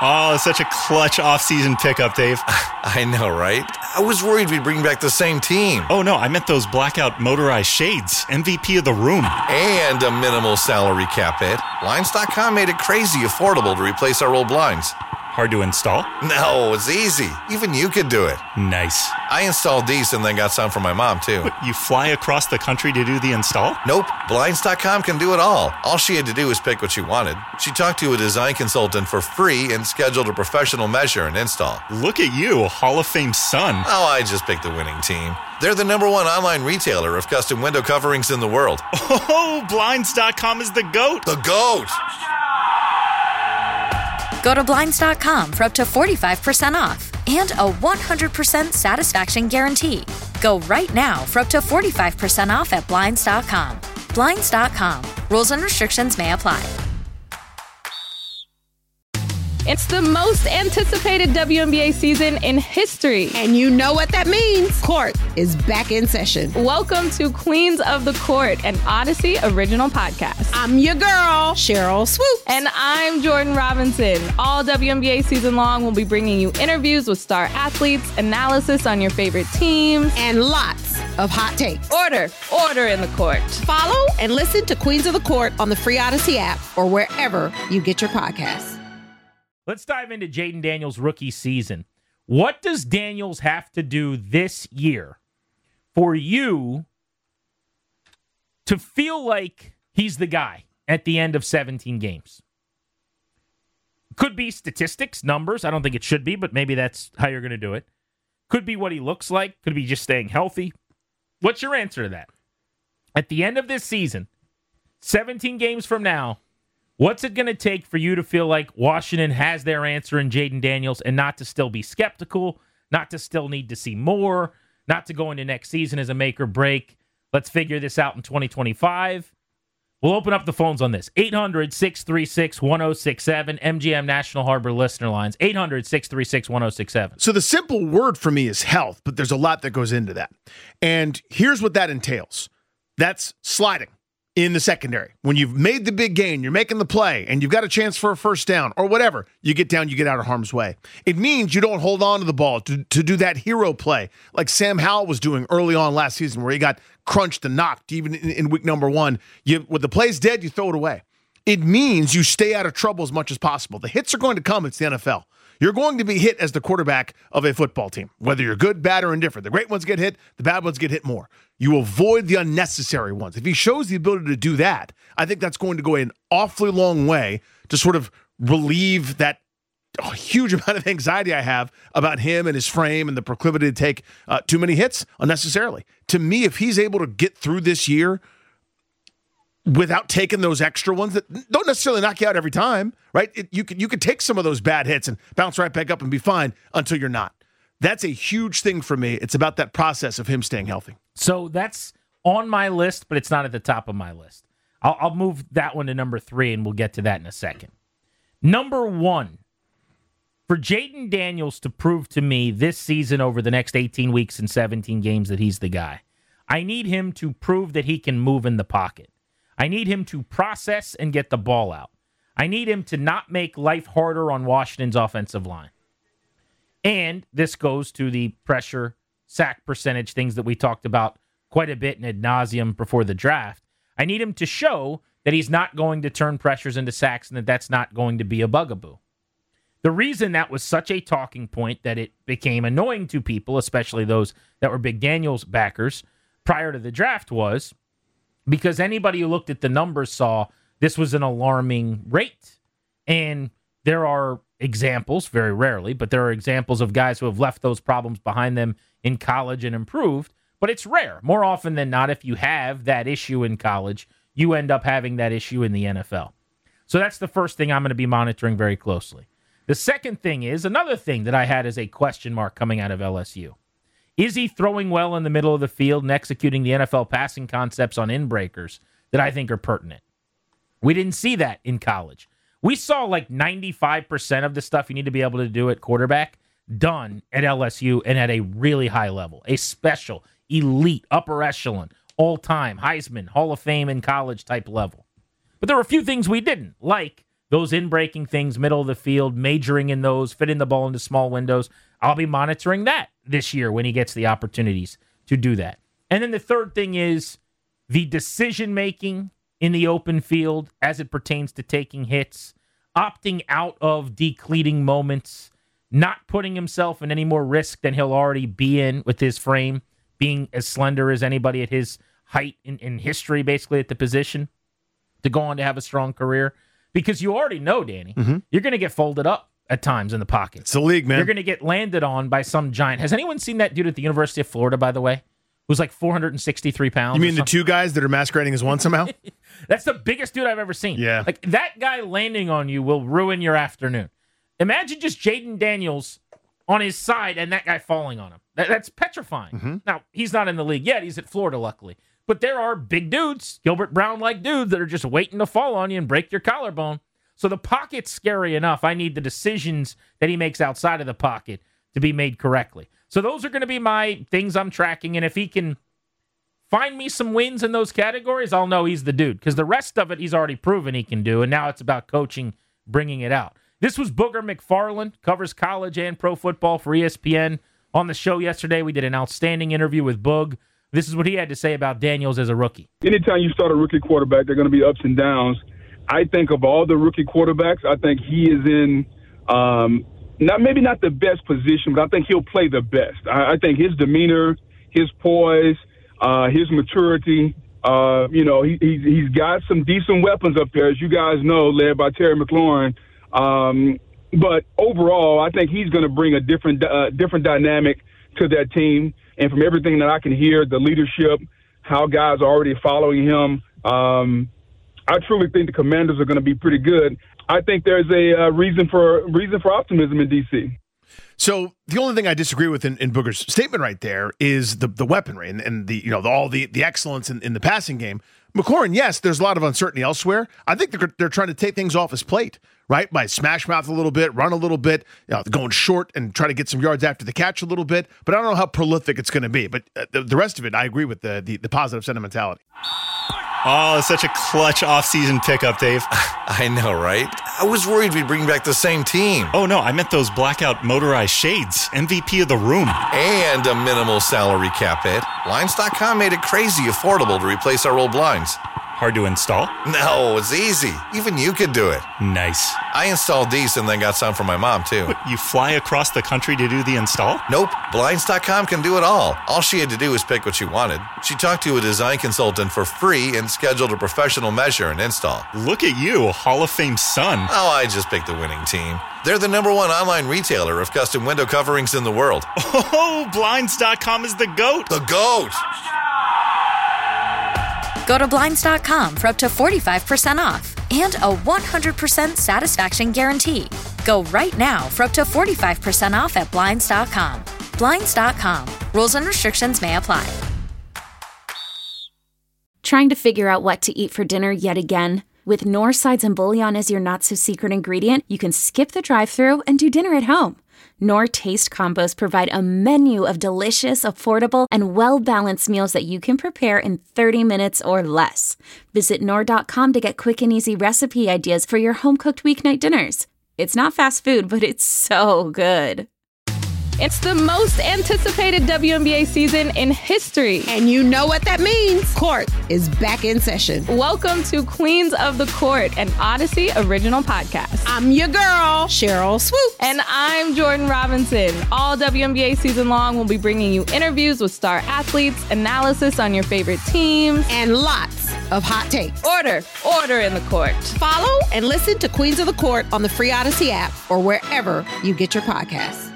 Oh, such a clutch off-season pickup, Dave. I know, right? I was worried we'd bring back the same team. Oh, no, I meant those blackout motorized shades. MVP of the room. And a minimal salary cap hit. Blinds.com made it crazy affordable to replace our old blinds. Hard to install? No, it's easy. Even you could do it. Nice. I installed these and then got some for my mom, too. But you fly across the country to do the install? Nope. Blinds.com can do it all. All she had to do was pick what she wanted. She talked to a design consultant for free and scheduled a professional measure and install. Look at you, Hall of Fame son. Oh, I just picked the winning team. They're the #1 online retailer of custom window coverings in the world. Oh, Blinds.com is the GOAT. The GOAT! Go to Blinds.com for up to 45% off and a 100% satisfaction guarantee. Go right now for up to 45% off at Blinds.com. Blinds.com. Rules and restrictions may apply. It's the most anticipated WNBA season in history. And you know what that means. Court is back in session. Welcome to Queens of the Court, an Odyssey original podcast. I'm your girl, Cheryl Swoops. And I'm Jordan Robinson. All WNBA season long, we'll be bringing you interviews with star athletes, analysis on your favorite teams, and lots of hot takes. Order in the court. Follow and listen to Queens of the Court on the free Odyssey app or wherever you get your podcasts. Let's dive into Jayden Daniels' rookie season. What does Daniels have to do this year for you to feel like he's the guy at the end of 17 games? Could be statistics, numbers. I don't think it should be, but maybe that's how you're going to do it. Could be what he looks like. Could be just staying healthy. What's your answer to that? At the end of this season, 17 games from now, what's it going to take for you to feel like Washington has their answer in Jayden Daniels and not to still be skeptical, not to still need to see more, not to go into next season as a make or break? Let's figure this out in 2025. We'll open up the phones on this. 800-636-1067, MGM National Harbor listener lines. 800-636-1067. So the simple word for me is health, but there's a lot that goes into that. And here's what that entails. That's sliding in the secondary. When you've made the big gain, you're making the play, and you've got a chance for a first down or whatever, you get down, you get out of harm's way. It means you don't hold on to the ball to do that hero play like Sam Howell was doing early on last season where he got crunched and knocked even in week number 1. When the play's dead, you throw it away. It means you stay out of trouble as much as possible. The hits are going to come. It's the NFL. You're going to be hit as the quarterback of a football team, whether you're good, bad, or indifferent. The great ones get hit. The bad ones get hit more. You avoid the unnecessary ones. If he shows the ability to do that, I think that's going to go an awfully long way to sort of relieve that huge amount of anxiety I have about him and his frame and the proclivity to take too many hits unnecessarily. To me, if he's able to get through this year without taking those extra ones that don't necessarily knock you out every time, right? You could take some of those bad hits and bounce right back up and be fine until you're not. That's a huge thing for me. It's about that process of him staying healthy. So that's on my list, but it's not at the top of my list. I'll move that one to number 3, and we'll get to that in a second. Number 1, for Jayden Daniels to prove to me this season over the next 18 weeks and 17 games that he's the guy, I need him to prove that he can move in the pocket. I need him to process and get the ball out. I need him to not make life harder on Washington's offensive line. And this goes to the pressure, sack percentage, things that we talked about quite a bit in ad nauseum before the draft. I need him to show that he's not going to turn pressures into sacks and that that's not going to be a bugaboo. The reason that was such a talking point that it became annoying to people, especially those that were big Daniels backers prior to the draft, was because anybody who looked at the numbers saw this was an alarming rate. And there are examples, very rarely, but there are examples of guys who have left those problems behind them in college and improved. But it's rare. More often than not, if you have that issue in college, you end up having that issue in the NFL. So that's the first thing I'm going to be monitoring very closely. The second thing is another thing that I had as a question mark coming out of LSU. Is he throwing well in the middle of the field and executing the NFL passing concepts on in-breakers that I think are pertinent? We didn't see that in college. We saw like 95% of the stuff you need to be able to do at quarterback done at LSU and at a really high level, a special, elite, upper echelon, all-time, Heisman, Hall of Fame in college type level. But there were a few things we didn't, like those in-breaking things, middle of the field, majoring in those, fitting the ball into small windows. I'll be monitoring that this year when he gets the opportunities to do that. And then the third thing is the decision-making in the open field as it pertains to taking hits, opting out of decleating moments, not putting himself in any more risk than he'll already be in with his frame, being as slender as anybody at his height in history, basically, at the position, to go on to have a strong career. Because you already know, Danny, you're going to get folded up at times in the pocket. It's the league, man. You're going to get landed on by some giant. Has anyone seen that dude at the University of Florida, by the way, who's like 463 pounds? You mean the two guys that are masquerading as one somehow? That's the biggest dude I've ever seen. Yeah. Like, that guy landing on you will ruin your afternoon. Imagine just Jaden Daniels on his side and that guy falling on him. That's petrifying. Now, he's not in the league yet. He's at Florida, luckily. But there are big dudes, Gilbert Brown-like dudes, that are just waiting to fall on you and break your collarbone. So the pocket's scary enough. I need the decisions that he makes outside of the pocket to be made correctly. So those are going to be my things I'm tracking. And if he can find me some wins in those categories, I'll know he's the dude. Because the rest of it, he's already proven he can do. And now it's about coaching, bringing it out. This was Booger McFarland, covers college and pro football for ESPN. On the show yesterday, we did an outstanding interview with Boog. This is what he had to say about Daniels as a rookie. Anytime you start a rookie quarterback, there are going to be ups and downs. I think of all the rookie quarterbacks, I think he is in maybe not the best position, but I think he'll play the best. I think his demeanor, his poise, his maturity, he's got some decent weapons up there, as you guys know, led by Terry McLaurin. But overall, I think he's going to bring a different dynamic to that team. And from everything that I can hear, the leadership, how guys are already following him, I truly think the Commanders are going to be pretty good. I think there's a reason for optimism in D.C. So the only thing I disagree with in Booger's statement right there is the weaponry and the all the excellence in the passing game. McLaurin, yes, there's a lot of uncertainty elsewhere. I think they're trying to take things off his plate, right? By smash mouth a little bit, run a little bit, going short and try to get some yards after the catch a little bit. But I don't know how prolific it's going to be. But the rest of it, I agree with the positive sentimentality. Oh, it's such a clutch off-season pickup, Dave. I know, right? I was worried we'd bring back the same team. Oh, no, I meant those blackout motorized shades. MVP of the room. And a minimal salary cap hit. Blinds.com made it crazy affordable to replace our old blinds. Hard to install? No, it's easy. Even you could do it. Nice. I installed these and then got some for my mom, too. What, you fly across the country to do the install? Nope. Blinds.com can do it all. All she had to do was pick what she wanted. She talked to a design consultant for free and scheduled a professional measure and install. Look at you, Hall of Fame son. Oh, I just picked the winning team. They're the #1 online retailer of custom window coverings in the world. Oh, Blinds.com is the GOAT. The GOAT! Go to Blinds.com for up to 45% off and a 100% satisfaction guarantee. Go right now for up to 45% off at Blinds.com. Blinds.com. Rules and restrictions may apply. Trying to figure out what to eat for dinner yet again? With Knorr sides and bouillon as your not-so-secret ingredient, you can skip the drive-thru and do dinner at home. Knorr Taste Combos provide a menu of delicious, affordable, and well-balanced meals that you can prepare in 30 minutes or less. Visit Knorr.com to get quick and easy recipe ideas for your home-cooked weeknight dinners. It's not fast food, but it's so good. It's the most anticipated WNBA season in history. And you know what that means. Court is back in session. Welcome to Queens of the Court, an Odyssey original podcast. I'm your girl, Cheryl Swoops. And I'm Jordan Robinson. All WNBA season long, we'll be bringing you interviews with star athletes, analysis on your favorite teams, and lots of hot takes. Order in the court. Follow and listen to Queens of the Court on the free Odyssey app or wherever you get your podcasts.